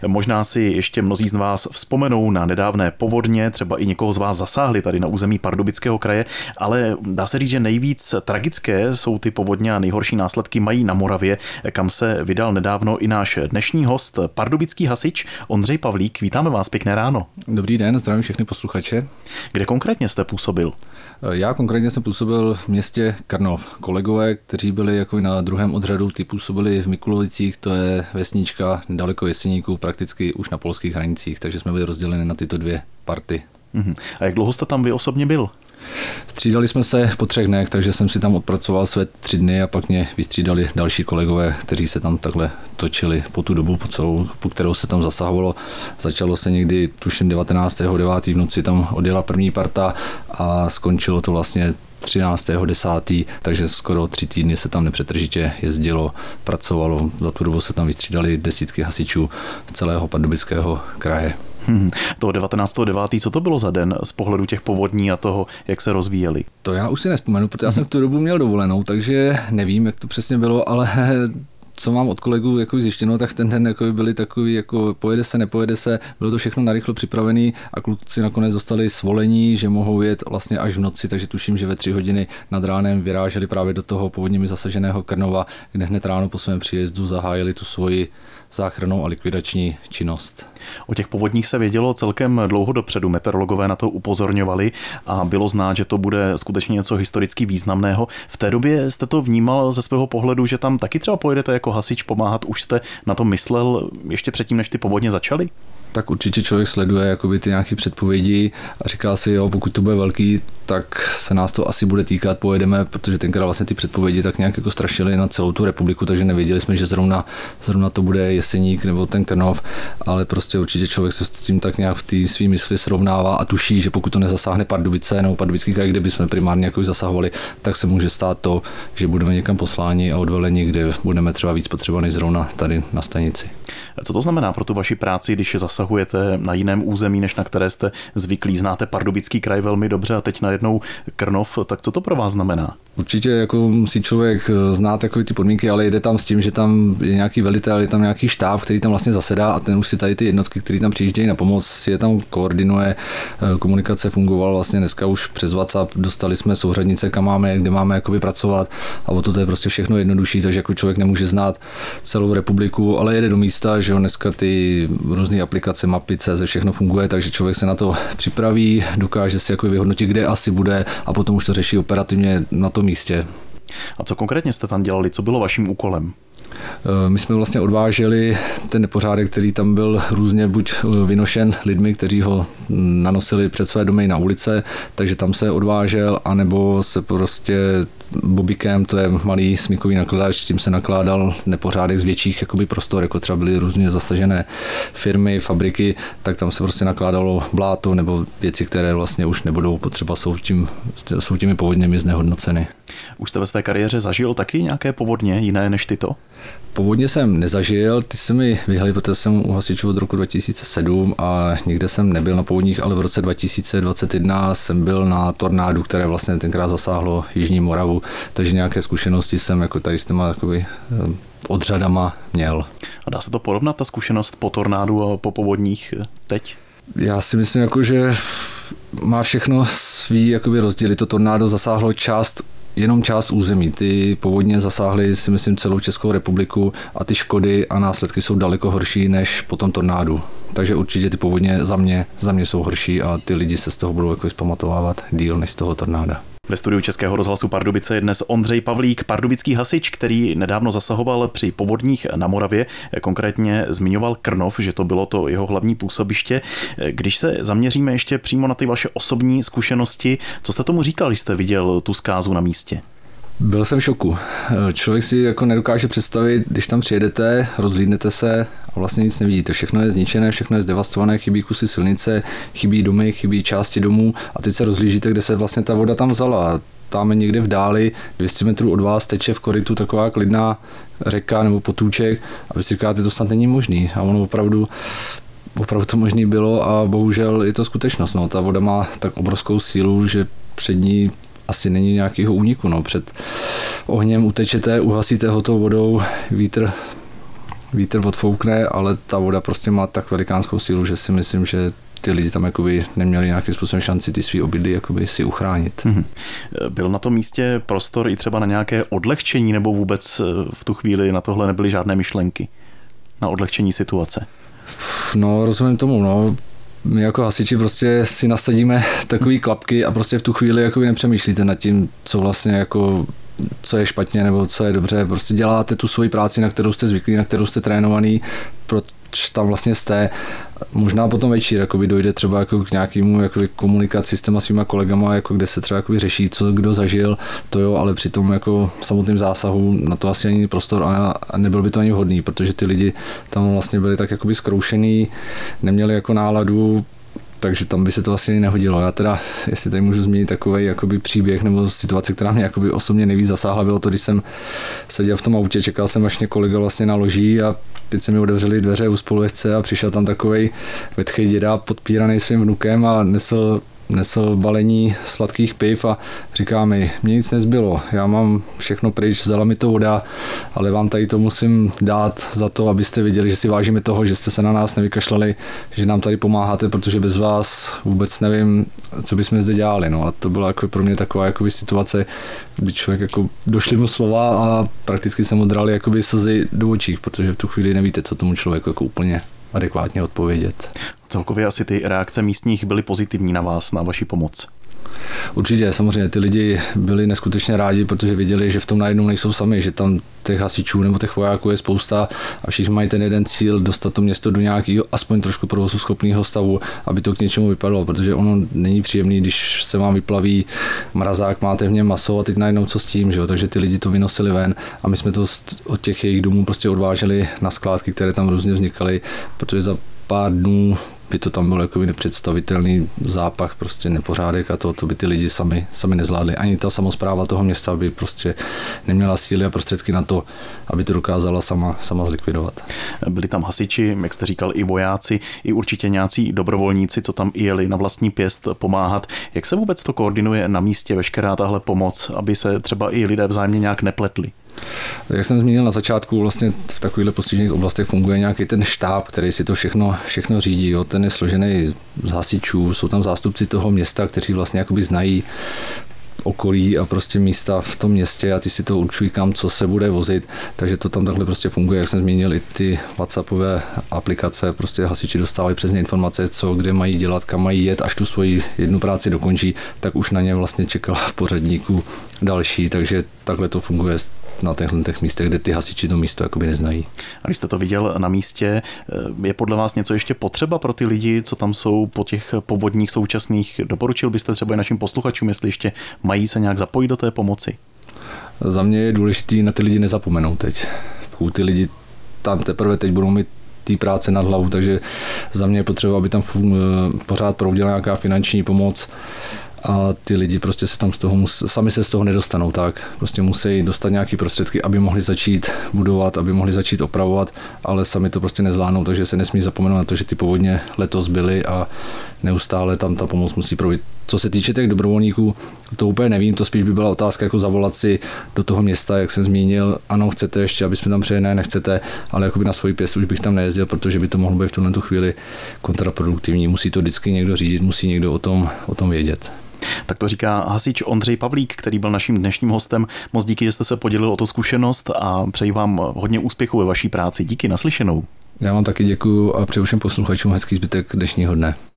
Možná si ještě mnozí z vás vzpomenou na nedávné povodně, třeba i někoho z vás zasáhli tady na území Pardubického kraje, ale dá se říct, že nejvíc tragické jsou ty povodně a nejhorší následky mají na Moravě, kam se vydal nedávno i náš dnešní host, pardubický hasič Ondřej Pavlík. Vítáme vás, pěkné ráno. Dobrý den, zdravím všechny posluchače. Kde konkrétně jste působil? Já konkrétně jsem působil v městě Krnov. Kolegové, kteří byli jako na druhém odřadu, ty působili v Mikulovicích, to je vesnička nedaleko Jeseníků, prakticky už na polských hranicích, takže jsme byli rozděleni na tyto dvě party. A jak dlouho jste tam vy osobně byl? Střídali jsme se po 3 dnech, takže jsem si tam odpracoval své 3 dny a pak mě vystřídali další kolegové, kteří se tam takhle točili po tu dobu, po kterou se tam zasahovalo. Začalo se někdy, tuším 19.9. v noci tam odjela první parta a skončilo to vlastně 13.10., takže skoro 3 týdny se tam nepřetržitě jezdilo, pracovalo. Za tu dobu se tam vystřídali desítky hasičů celého Pardubického kraje. Toho 19.9. co to bylo za den z pohledu těch povodní a toho, jak se rozvíjeli? To já už si nespomenu, protože já jsem v tu dobu měl dovolenou, takže nevím, jak to přesně bylo, ale co mám od kolegů jako zjištěno, tak ten den jako byli takový, jako pojede se, nepojede se, bylo to všechno narychlo připravený a kluci nakonec dostali svolení, že mohou jet vlastně až v noci, takže tuším, že ve 3 hodiny nad ránem vyráželi právě do toho povodněmi zasaženého Krnova, kde hned ráno po svém příjezdu zahájili tu svoji záchrannou a likvidační činnost. O těch povodních se vědělo celkem dlouho dopředu, meteorologové na to upozorňovali a bylo znát, že to bude skutečně něco historicky významného. V té době jste to vnímal ze svého pohledu, že tam taky třeba pojedete jako hasič pomáhat, už jste na to myslel ještě předtím, než ty povodně začaly? Tak určitě člověk sleduje jakoby ty nějaké předpovědi a říká si, jo, pokud to bude velký, tak se nás to asi bude týkat, pojedeme, protože tenkrát vlastně ty předpovědi tak nějak jako strašily na celou tu republiku, takže nevěděli jsme, že zrovna to bude Jeseník nebo ten Krnov, ale prostě určitě člověk se s tím tak nějak v té svý mysli srovnává a tuší, že pokud to nezasáhne Pardubice nebo Pardubický kraj, kde bychom primárně jako zasahovali, tak se může stát to, že budeme někam posláni a odveleni, kde budeme třeba víc potřebovaní zrovna tady na stanici. Co to znamená pro tu vaši práci, když zasahujete na jiném území, než na které jste zvyklí? Znáte Pardubický kraj velmi dobře a teď najednou Krnov, tak co to pro vás znamená? Určitě jako musí člověk znát takové ty podmínky, ale jde tam s tím, že tam je nějaký velitel, je tam nějaký štáb, který tam vlastně zasedá a ten už si tady ty jednotky, které tam přijíždějí na pomoc, si je tam koordinuje. Komunikace fungovala vlastně dneska už přes WhatsApp, dostali jsme souřadnice, kam máme, kde máme jakoby pracovat a o to je prostě všechno jednodušší, takže jako člověk nemůže znát celou republiku, ale jede do místa, že dneska ty různé aplikace, mapy, CZ, všechno funguje, takže člověk se na to připraví, dokáže si jako vyhodnotit, kde asi bude a potom už to řeší operativně na tom místě. A co konkrétně jste tam dělali? Co bylo vaším úkolem? My jsme vlastně odváželi ten nepořádek, který tam byl různě buď vynošen lidmi, kteří ho nanosili před své domy na ulice, takže tam se odvážel, anebo se prostě bobikem, to je malý smykový nakladač, tím se nakládal nepořádek z větších jakoby prostor, jako třeba byly různě zasažené firmy, fabriky, tak tam se prostě nakládalo bláto nebo věci, které vlastně už nebudou potřeba, jsou těmi povodněmi znehodnoceny. Už jste ve své kariéře zažil taky nějaké povodně jiné než tyto? Povodně jsem nezažil, ty se mi vyhly, protože jsem u hasičů od roku 2007 a nikde jsem nebyl na povodních, ale v roce 2021 jsem byl na tornádu, které vlastně tenkrát zasáhlo Jižní Moravu, takže nějaké zkušenosti jsem jako tady s těma jakoby odřadama měl. A dá se to porovnat, ta zkušenost po tornádu a po povodních teď? Já si myslím, jako, že má všechno svý jakoby rozdíly. To tornádo zasáhlo jenom část území. Ty povodně zasáhly, si myslím, celou Českou republiku a ty škody a následky jsou daleko horší než po tom tornádu. Takže určitě ty povodně za mě jsou horší a ty lidi se z toho budou jako zpamatovávat díl než z toho tornáda. Ve studiu Českého rozhlasu Pardubice je dnes Ondřej Pavlík, pardubický hasič, který nedávno zasahoval při povodních na Moravě, konkrétně zmiňoval Krnov, že to bylo to jeho hlavní působiště. Když se zaměříme ještě přímo na ty vaše osobní zkušenosti, co jste tomu říkal, když jste viděl tu zkázu na místě? Byl jsem v šoku. Člověk si jako nedokáže představit, když tam přijedete, rozhlídnete se a vlastně nic nevidíte. Všechno je zničené, všechno je zdevastované, chybí kusy silnice, chybí domy, chybí části domů a teď se rozhlížíte, kde se vlastně ta voda tam vzala. Tam někde v dáli, 200 metrů od vás teče v korytu taková klidná řeka nebo potůček a vy si říkáte, to snad není možný. A ono opravdu to možný bylo a bohužel je to skutečnost. No. Ta voda má tak obrovskou sílu, že před ní asi není nějakého úniku. No. Před ohněm utečete, uhasíte ho tou vodou, vítr vítr odfoukne, ale ta voda prostě má tak velikánskou sílu, že si myslím, že ty lidi tam jakoby neměli nějakým způsobem šanci ty svý obydlí jakoby si uchránit. Byl na tom místě prostor i třeba na nějaké odlehčení, nebo vůbec v tu chvíli na tohle nebyly žádné myšlenky na odlehčení situace? No, rozumím tomu, no. My jako hasiči prostě si nasadíme takový klapky a prostě v tu chvíli jakoby nepřemýšlíte nad tím, co vlastně jako co je špatně nebo co je dobře. Prostě děláte tu svoji práci, na kterou jste zvyklí, na kterou jste trénovaný, proč tam vlastně jste. Možná potom večer jakoby dojde třeba jako k nějakému jakoby komunikaci s těma svýma kolegama, jako kde se třeba jakoby řeší, co kdo zažil, to jo, ale při tom jako samotném zásahu na to asi ani prostor a nebyl by to ani vhodný, protože ty lidi tam vlastně byli tak jakoby zkroušený, neměli jako náladu, takže tam by se to vlastně nehodilo. Já teda, jestli tady můžu zmínit takový jakoby příběh nebo situaci, která mě jakoby osobně nejvíc zasáhla, bylo to, když jsem seděl v tom autě, čekal jsem, až mě kolega vlastně naloží a teď se mi otevřely dveře u spolujezdce a přišel tam takovej vetchej děda podpíraný svým vnukem a nesl balení sladkých piv a říká mi, mně nic nezbylo, já mám všechno pryč, vzala mi to voda, ale vám tady to musím dát za to, abyste viděli, že si vážíme toho, že jste se na nás nevykašlali, že nám tady pomáháte, protože bez vás vůbec nevím, co bychom zde dělali. No a to byla jako pro mě taková jakoby situace, kdy člověk jako došli mu slova a prakticky se mu drali jakoby slzy do očí, protože v tu chvíli nevíte, co tomu člověku jako úplně adekvátně odpovědět. Celkově asi ty reakce místních byly pozitivní na vás, na vaši pomoc. Určitě, samozřejmě ty lidi byli neskutečně rádi, protože viděli, že v tom najednou nejsou sami, že tam těch hasičů nebo těch vojáků je spousta a všichni mají ten jeden cíl dostat to město do nějakého aspoň trošku provozuschopného stavu, aby to k něčemu vypadalo, protože ono není příjemný, když se vám vyplaví mrazák, máte v něm maso a teď najednou co s tím, že jo? Takže ty lidi to vynosili ven a my jsme to od těch jejich domů prostě odváželi na skládky, které tam různě vznikaly, protože za pár dnů by to tam bylo jako nepředstavitelný zápach, prostě nepořádek a to by ty lidi sami nezvládli. Ani ta samospráva toho města by prostě neměla síly a prostředky na to, aby to dokázala sama zlikvidovat. Byli tam hasiči, jak jste říkal, i vojáci, i určitě nějací dobrovolníci, co tam i jeli na vlastní pěst pomáhat. Jak se vůbec to koordinuje na místě, veškerá tahle pomoc, aby se třeba i lidé vzájemně nějak nepletli? Jak jsem zmínil na začátku, vlastně v takovýchhle postižených oblastech funguje nějaký ten štáb, který si to všechno řídí. Jo. Ten je složený z hasičů, jsou tam zástupci toho města, kteří vlastně jakoby znají okolí a prostě místa v tom městě a ty si to určují, kam co se bude vozit, takže to tam takhle prostě funguje, jak jsem zmínil, i ty WhatsAppové aplikace, prostě hasiči dostávali přesně informace, co kde mají dělat, kam mají jet, až tu svoji jednu práci dokončí, tak už na ně vlastně čekala v pořadníku další, takže takhle to funguje na těch místech, kde ty hasiči to místo jakoby neznají. A když jste to viděl na místě, je podle vás něco ještě potřeba pro ty lidi, co tam jsou po těch povodních současných? Doporučil byste třeba i našim posluchačům, jestli ještě mají se nějak zapojit do té pomoci? Za mě je důležité na ty lidi nezapomenout teď. Pokud ty lidi tam teprve teď budou mít té práce nad hlavu, takže za mě je potřeba, aby tam pořád proudila nějaká finanční pomoc a ty lidi prostě se tam sami se z toho nedostanou, tak prostě musí dostat nějaké prostředky, aby mohli začít budovat, aby mohli začít opravovat, ale sami to prostě nezvládnou, takže se nesmí zapomenout na to, že ty povodně letos byly a neustále tam ta pomoc musí projít. Co se týče těch dobrovolníků, to úplně nevím, to spíš by byla otázka jako zavolat si do toho města, jak jsem zmínil, ano, chcete ještě, aby jsme tam přijeli, ne, nechcete, ale jakoby na svoji pěst už bych tam nejezdil, protože by to mohlo být v tuhle chvíli kontraproduktivní. Musí to vždycky někdo řídit, musí někdo o tom vědět. Tak to říká hasič Ondřej Pavlík, který byl naším dnešním hostem. Moc díky, že jste se podělil o tu zkušenost a přeji vám hodně úspěchů ve vaší práci. Díky, naslyšenou. Já vám taky děkuju a přeju všem posluchačům hezký zbytek dnešního dne.